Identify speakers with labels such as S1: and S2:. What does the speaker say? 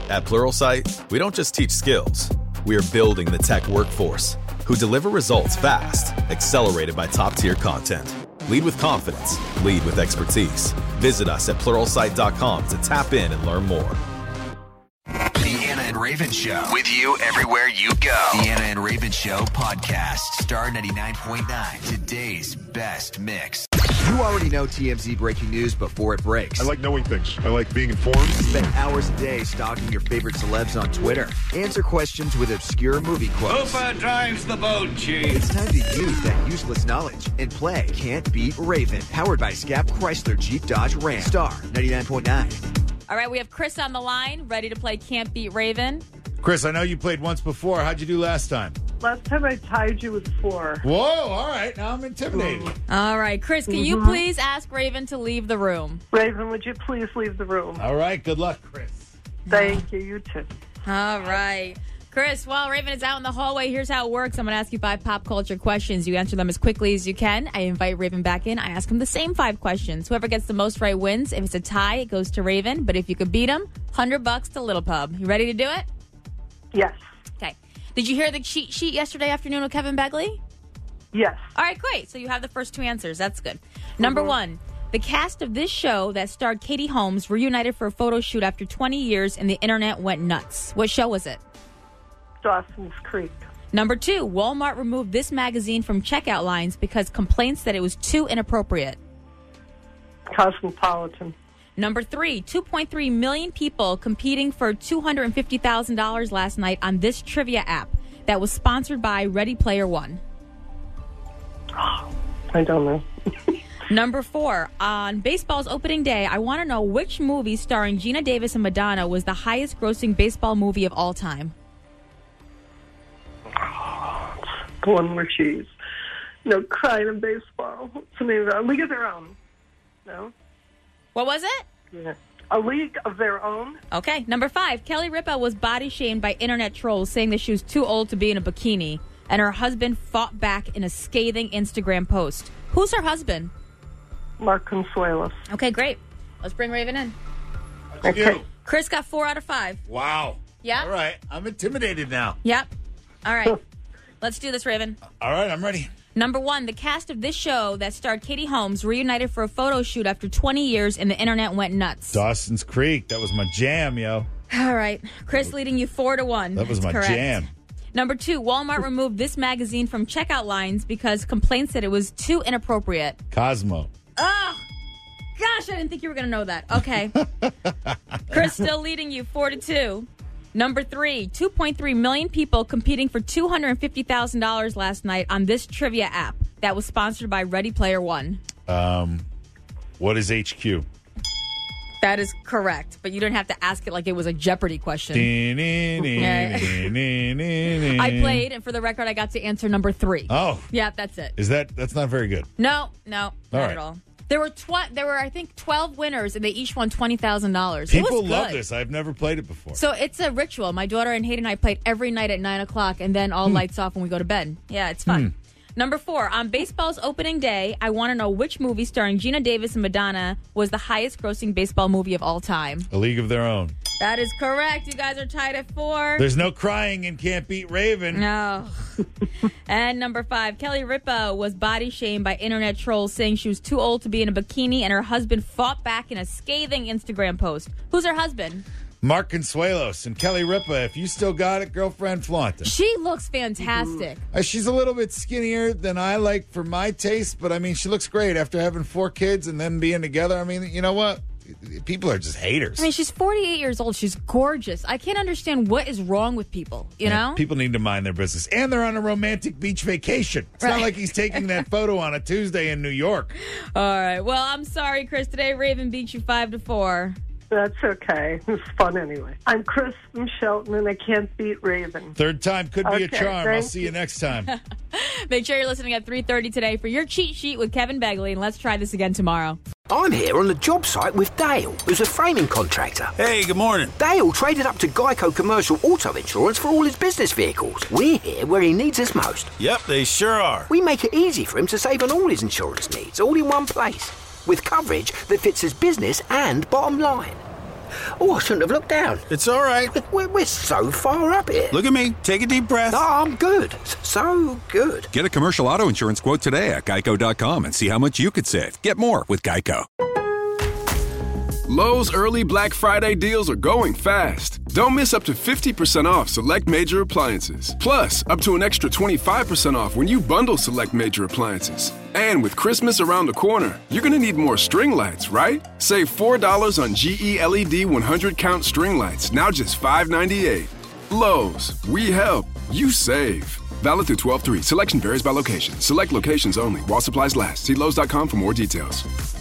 S1: At Pluralsight, we don't just teach skills. We are building the tech workforce who deliver results fast, accelerated by top-tier content. Lead with confidence. Lead with expertise. Visit us at Pluralsight.com to tap in and learn more.
S2: The Anna and Raven Show. With you everywhere you go. The Anna and Raven Show podcast. Star 99.9. Today's best mix. You already know TMZ breaking news before it breaks.
S3: I like knowing things. I like being informed.
S2: Spend hours a day stalking your favorite celebs on Twitter. Answer questions with obscure movie quotes.
S4: Hooper drives the boat, Chief.
S2: It's time to use that useless knowledge and play Can't Beat Raven. Powered by Scap Chrysler Jeep Dodge Ram. Star 99.9.
S5: All right, we have Chris on the line, ready to play Can't Beat Raven.
S6: Chris, I know you played once before. How'd you do last time?
S7: Last time I tied you with 4.
S6: Whoa, all right. Now I'm intimidated.
S5: All right, Chris, can you please ask Raven to leave the room?
S7: Raven, would you please leave the room?
S6: All right, good luck, Chris.
S7: Thank you, you too.
S5: All right. Chris, while Raven is out in the hallway, here's how it works. I'm going to ask you 5 pop culture questions. You answer them as quickly as you can. I invite Raven back in. I ask him the same 5 questions. Whoever gets the most right wins. If it's a tie, it goes to Raven. But if you could beat him, $100 to Little Pub. You ready to do it?
S7: Yes.
S5: Okay. Did you hear the cheat sheet yesterday afternoon with Kevin Begley?
S7: Yes.
S5: All right, great. So you have the first 2 answers. That's good. Number 1, the cast of this show that starred Katie Holmes reunited for a photo shoot after 20 years and the internet went nuts. What show was it?
S7: Dawson's Creek.
S5: Number 2, Walmart removed this magazine from checkout lines because complaints that it was too inappropriate.
S7: Cosmopolitan.
S5: Number 3, 2.3 million people competing for $250,000 last night on this trivia app that was sponsored by Ready Player One.
S7: I don't know.
S5: Number 4, on baseball's opening day, I want to know which movie starring Gina Davis and Madonna was the highest grossing baseball movie of all time.
S7: The one where she's, crying in baseball. What's the name of it? A League of Their Own. No?
S5: What was it?
S7: Yeah. A League of Their Own.
S5: Okay. Number 5, Kelly Ripa was body shamed by internet trolls saying that she was too old to be in a bikini, and her husband fought back in a scathing Instagram post. Who's her husband?
S7: Mark Consuelos.
S5: Okay, great. Let's bring Raven in.
S7: Okay.
S5: Chris got 4 out of 5.
S6: Wow.
S5: Yeah?
S6: All right. I'm intimidated now.
S5: Yep. All right. Let's do this, Raven.
S6: All right, I'm ready.
S5: Number 1, the cast of this show that starred Katie Holmes reunited for a photo shoot after 20 years and the internet went nuts.
S6: Dawson's Creek. That was my jam, yo.
S5: All right. Chris leading you 4-1.
S6: That was
S5: That's
S6: my
S5: correct.
S6: jam.
S5: Number 2, Walmart removed this magazine from checkout lines because complaints that it was too inappropriate.
S6: Cosmo.
S5: Oh, gosh, I didn't think you were going to know that. Okay. Chris still leading you 4-2. Number 3, 2.3 million people competing for $250,000 last night on this trivia app that was sponsored by Ready Player One.
S6: What is HQ?
S5: That is correct, but you didn't have to ask it like it was a Jeopardy question. I played, and for the record, I got to answer number 3.
S6: Oh.
S5: Yeah, that's it.
S6: That's not very good.
S5: No, not
S6: right.
S5: at all. There were, I think, 12 winners, and they each won $20,000.
S6: People love this. I've never played it before.
S5: So it's a ritual. My daughter and Hayden and I played every night at 9 o'clock, and then all lights off when we go to bed. Yeah, it's fun. Number 4, on baseball's opening day, I want to know which movie starring Gina Davis and Madonna was the highest-grossing baseball movie of all time.
S6: A League of Their Own.
S5: That is correct. You guys are tied at 4.
S6: There's no crying in Can't Beat Raven.
S5: No. And number 5, Kelly Ripa was body shamed by internet trolls saying she was too old to be in a bikini, and her husband fought back in a scathing Instagram post. Who's her husband?
S6: Mark Consuelos and Kelly Ripa. If you still got it, girlfriend, flaunt it.
S5: She looks fantastic.
S6: She's a little bit skinnier than I like for my taste, but I mean, she looks great after having 4 kids and then being together. I mean, you know what? People are just haters.
S5: I mean, she's 48 years old. She's gorgeous. I can't understand what is wrong with people, you know?
S6: People need to mind their business. And they're on a romantic beach vacation. It's not like he's taking that photo on a Tuesday in New York.
S5: All right. Well, I'm sorry, Chris. Today, Raven beat you 5-4.
S7: That's okay. It's fun anyway. I'm Chris from Shelton, and I can't beat Raven.
S6: Third time could be a charm. I'll see
S7: you
S6: you next time.
S5: Make sure you're listening at 3:30 today for your cheat sheet with Kevin Begley, and let's try this again tomorrow.
S8: I'm here on the job site with Dale, who's a framing contractor.
S4: Hey, good morning.
S8: Dale traded up to Geico Commercial Auto Insurance for all his business vehicles. We're here where he needs us most.
S4: Yep, they sure are.
S8: We make it easy for him to save on all his insurance needs, all in one place, with coverage that fits his business and bottom line. Oh, I shouldn't have looked down.
S4: It's all right.
S8: We're so far up here.
S4: Look at me. Take a deep breath.
S8: Oh, I'm good. So good.
S9: Get a commercial auto insurance quote today at geico.com and see how much you could save. Get more with Geico.
S10: Lowe's early Black Friday deals are going fast. Don't miss up to 50% off select major appliances. Plus, up to an extra 25% off when you bundle select major appliances. And with Christmas around the corner, you're going to need more string lights, right? Save $4 on GE LED 100-count string lights, now just $5.98. Lowe's, we help, you save. Valid through 12/3. Selection varies by location. Select locations only. While supplies last. See Lowe's.com for more details.